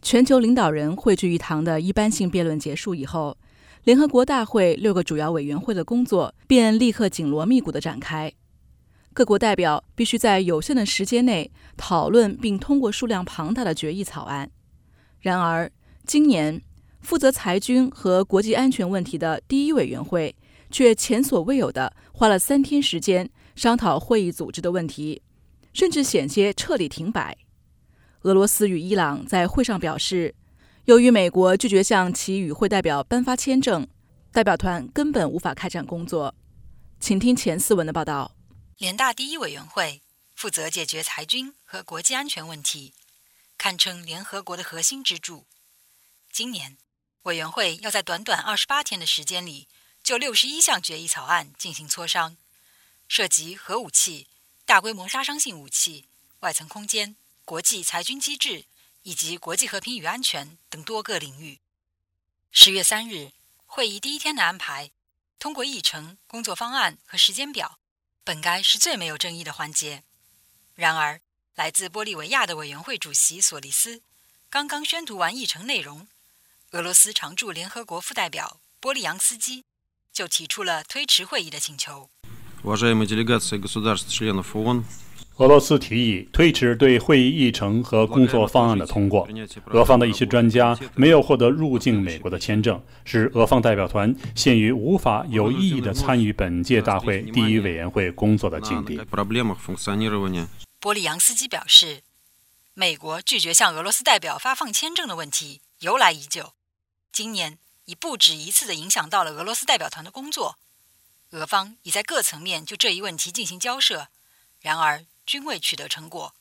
全球领导人汇聚一堂的一般性辩论结束以后，联合国大会6个主要委员会的工作便立刻紧锣密鼓地展开。各国代表必须在有限的时间内讨论并通过数量庞大的决议草案。然而，今年负责裁军和国际安全问题的第一委员会却前所未有地花了3天时间商讨会议组织的问题，甚至险些彻底停摆。俄罗斯与伊朗在会上表示，由于美国拒绝向其与会代表颁发签证，代表团根本无法开展工作。请听前4文的报道。 联大第一委员会负责解决裁军和国际安全问题，堪称联合国的核心支柱。今年，委员会要在短短28天的时间里，就61项决议草案进行磋商，涉及核武器、大规模杀伤性武器、外层空间、国际裁军机制以及国际和平与安全等多个领域。10月3日，会议第一天的安排，通过议程、工作方案和时间表，本该是最没有争议的环节。然而，来自玻利维亚的委员会主席索利斯刚刚宣读完议程内容，俄罗斯常驻联合国副代表波利扬斯基就提出了推迟会议的请求。 俄罗斯提议推迟对会议议程和工作方案的通过。俄方的一些专家没有获得入境美国的签证，使俄方代表团陷于无法有意义地参与本届大会第一委员会工作的境地。 波利扬斯基表示，美国拒绝向俄罗斯代表发放签证的问题由来已久，今年已不止一次地影响到了俄罗斯代表团的工作。俄方已在各层面就这一问题进行交涉，然而均未取得成果。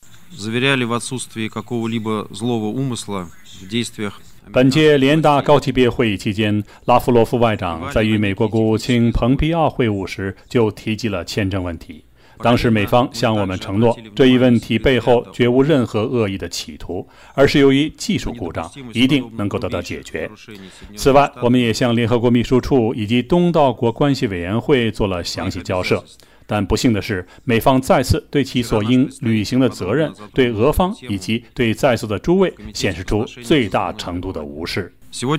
本届联大高级别会议期间，拉夫罗夫外长在与美国国务卿蓬皮奥会晤时就提及了签证问题。当时美方向我们承诺，这一问题背后绝无任何恶意的企图，而是由于技术故障，一定能够得到解决。此外，我们也向联合国秘书处以及东道国关系委员会做了详细交涉。但不幸的是，美方再次对其所应履行的责任，对俄方以及对在座的诸位显示出最大程度的无视。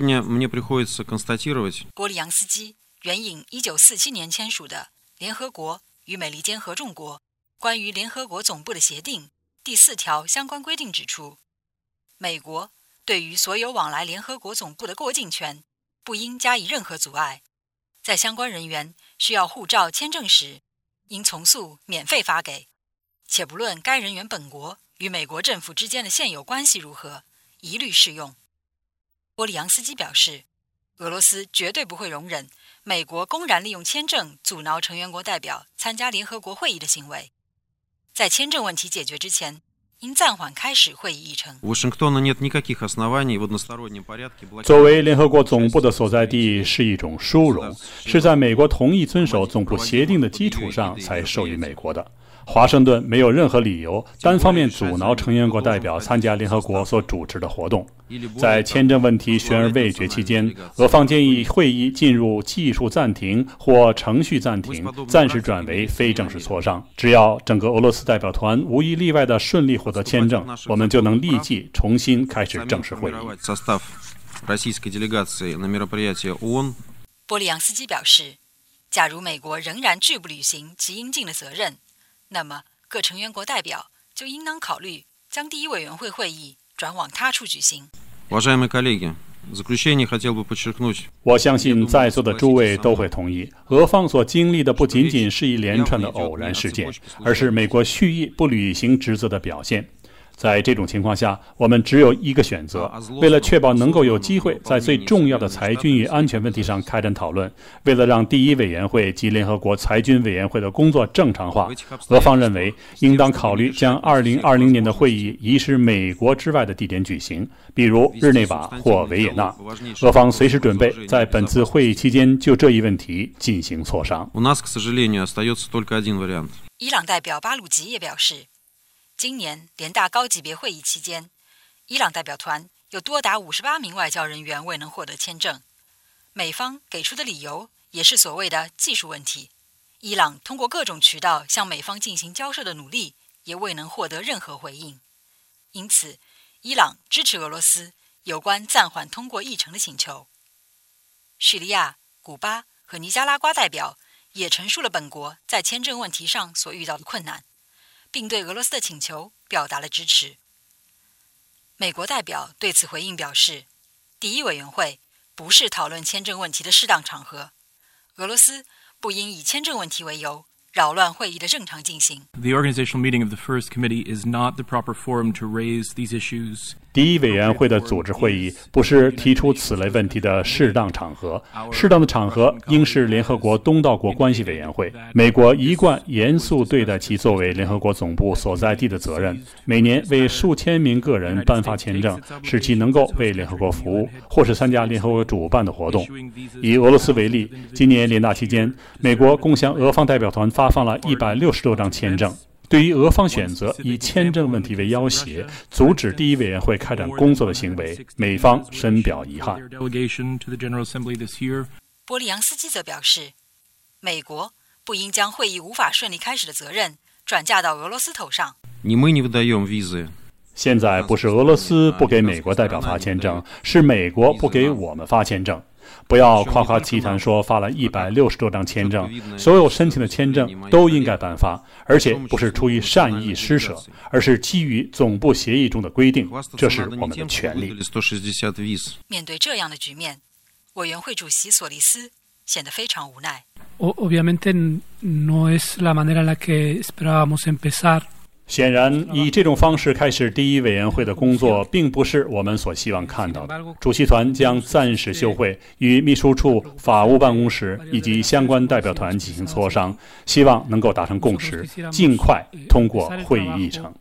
波利扬斯基援引1947年签署的联合国与美利坚合众国关于联合国总部的协定第4条相关规定指出，美国对于所有往来联合国总部的过境权不应加以任何阻碍，在相关人员需要护照、签证时，应从速免费发给，且不论该人员本国与美国政府之间的现有关系如何，一律适用。波利扬斯基表示，俄罗斯绝对不会容忍美国公然利用签证阻挠成员国代表参加联合国会议的行为。在签证问题解决之前，应暂缓开始会议议程。 作为联合国总部的所在地是一种殊荣，是在美国同意遵守总部协定的基础上才授予美国的。华盛顿没有任何理由单方面阻挠成员国代表参加联合国所主持的活动。在签证问题悬而未决期间，俄方建议会议进入技术暂停或程序暂停，暂时转为非正式磋商。只要整个俄罗斯代表团无一例外地顺利获得签证，我们就能立即重新开始正式会议。 波利扬斯基表示，假如美国仍然拒不履行其应尽的责任，那么各成员国代表就应当考虑将第一委员会会议转往他处举行。 我相信在座的诸位都会同意，俄方所经历的不仅仅是一连串的偶然事件，而是美国蓄意不履行职责的表现。在这种情况下，我们只有一个选择，为了确保能够有机会在最重要的裁军与安全问题上开展讨论，为了让第一委员会及联合国裁军委员会的工作正常化，俄方认为应当考虑将2020年的会议移师美国之外的地点举行，比如日内瓦或维也纳。俄方随时准备在本次会议期间就这一问题进行磋商。 伊朗代表巴鲁吉也表示，今年联大高级别会议期间，伊朗代表团有多达58名外交人员未能获得签证。美方给出的理由也是所谓的技术问题。伊朗通过各种渠道向美方进行交涉的努力也未能获得任何回应。因此，伊朗支持俄罗斯有关暂缓通过议程的请求。叙利亚、古巴和尼加拉瓜代表也陈述了本国在签证问题上所遇到的困难，并对俄罗斯的请求表达了支持。美国代表对此回应表示，第一委员会不是讨论签证问题的适当场合，俄罗斯不应以签证问题为由扰乱会议的正常进行。 The organizational meeting of the First Committee is not the proper forum to raise these issues. 第一委员会的组织会议不是提出此类问题的适当场合，适当的场合应是联合国东道国关系委员会。美国一贯严肃对待其作为联合国总部所在地的责任，每年为数千名个人颁发签证，使其能够为联合国服务，或是参加联合国主办的活动。以俄罗斯为例，今年联大期间，美国共向俄方代表团发放了160多张签证。对于俄方选择以签证问题为要挟，阻止第一委员会开展工作的行为，美方深表遗憾。 波利扬斯基则表示，美国不应将会议无法顺利开始的责任转嫁到俄罗斯头上。 现在不是俄罗斯不给美国代表发签证，是美国不给我们发签证。不要夸夸其谈说发了160多张签证，所有申请的签证都应该颁发，而且不是出于善意施舍，而是基于总部协议中的规定，这是我们的权利。 面对这样的局面，委员会主席索利斯显得非常无奈。 Obviamente no es la manera en la que esperábamos empezar. 显然，以这种方式开始第一委员会的工作，并不是我们所希望看到的。主席团将暂时休会，与秘书处、法务办公室以及相关代表团进行磋商，希望能够达成共识，尽快通过会议议程。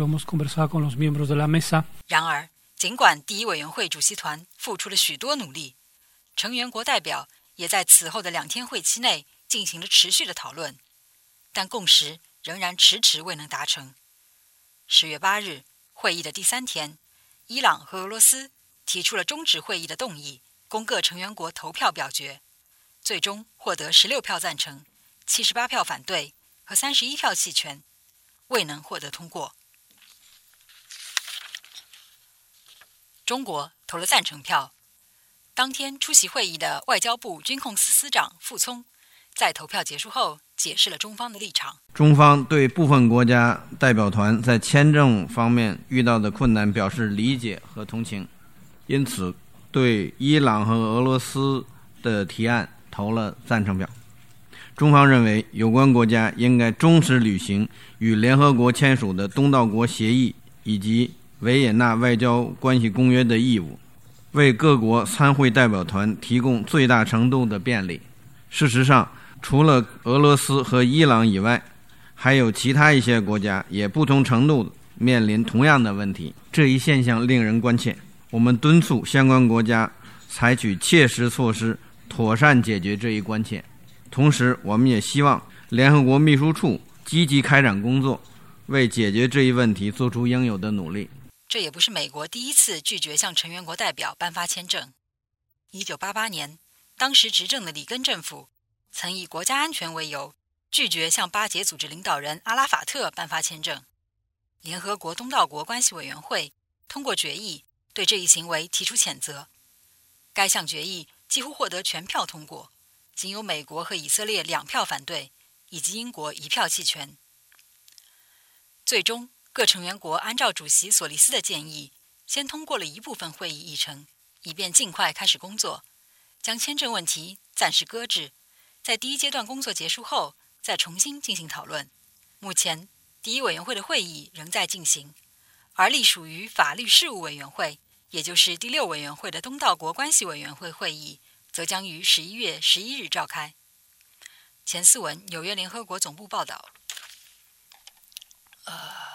然而，尽管第一委员会主席团付出了许多努力，成员国代表也在此后的2天会期内进行了持续的讨论，但共识仍然迟迟未能达成。10月8日，会议的第3天，伊朗和俄罗斯提出了终止会议的动议，供各成员国投票表决，最终获得16票赞成、78票反对和31票弃权，未能获得通过。中国投了赞成票。当天出席会议的外交部军控司司长傅聪在投票结束后解释了中方的立场。 中方对部分国家代表团在签证方面遇到的困难表示理解和同情，因此对伊朗和俄罗斯的提案投了赞成票。中方认为有关国家应该忠实履行与联合国签署的东道国协议以及维也纳外交关系公约的义务，为各国参会代表团提供最大程度的便利。事实上，除了俄罗斯和伊朗以外，还有其他一些国家也不同程度面临同样的问题，这一现象令人关切。我们敦促相关国家采取切实措施，妥善解决这一关切。同时，我们也希望联合国秘书处积极开展工作，为解决这一问题做出应有的努力。 这也不是美国第一次拒绝向成员国代表颁发签证。1988年，当时执政的里根政府曾以国家安全为由，拒绝向巴解组织领导人阿拉法特颁发签证。联合国东道国关系委员会通过决议对这一行为提出谴责。该项决议几乎获得全票通过，仅有美国和以色列2票反对，以及英国1票弃权。最终，各成员国按照主席索利斯的建议，先通过了一部分会议议程，以便尽快开始工作，将签证问题暂时搁置，在第一阶段工作结束后再重新进行讨论。目前，第一委员会的会议仍在进行，而隶属于法律事务委员会，也就是第6委员会的东道国关系委员会会议，则将于11月11日召开。前4文，纽约联合国总部报道。